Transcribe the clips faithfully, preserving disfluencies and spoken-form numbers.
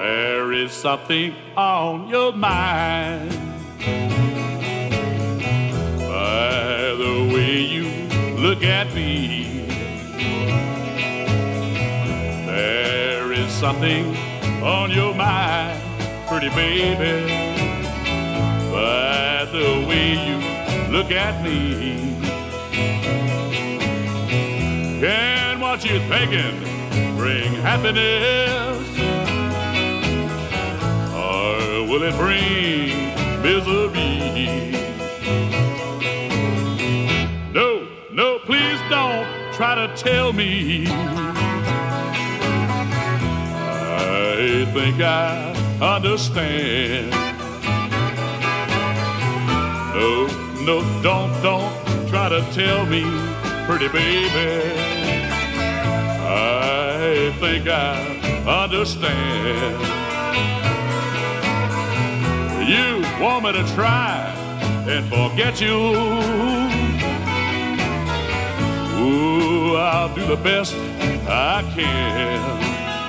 There is something on your mind. By the way you look at me, there is something on your mind, pretty baby. By the way you look at me, can what you're thinking bring happiness? Will it bring misery? No, no, please don't try to tell me. I think I understand. No, no, don't, don't try to tell me, pretty baby. I think I understand. You want me to try and forget you? Ooh, I'll do the best I can.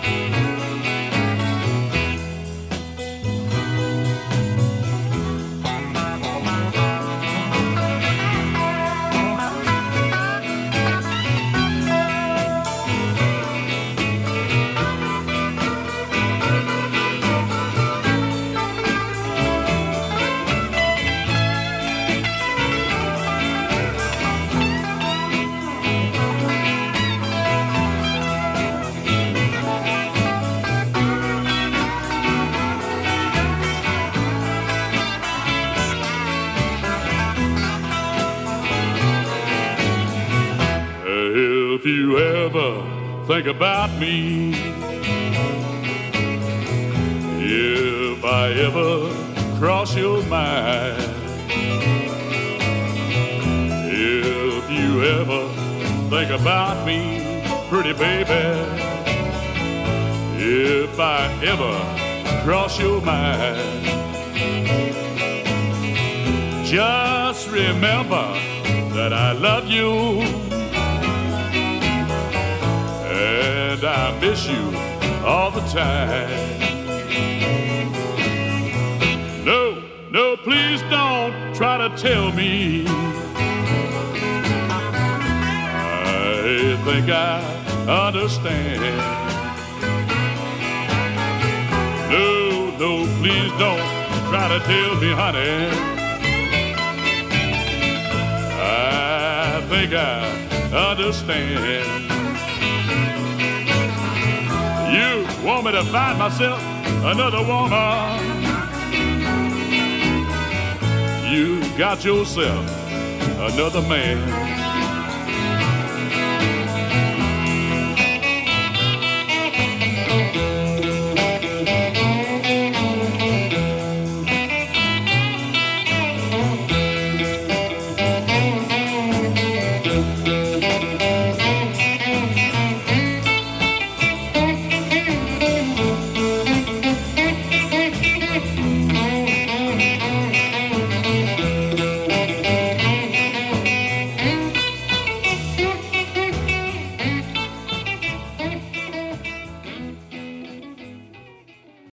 If you ever think about me, if I ever cross your mind, if you ever think about me, pretty baby, if I ever cross your mind, just remember that I love you. And I miss you all the time. No, no, please don't try to tell me. I think I understand. No, no, please don't try to tell me, honey. I think I understand. You want me to find myself another woman? You got yourself another man.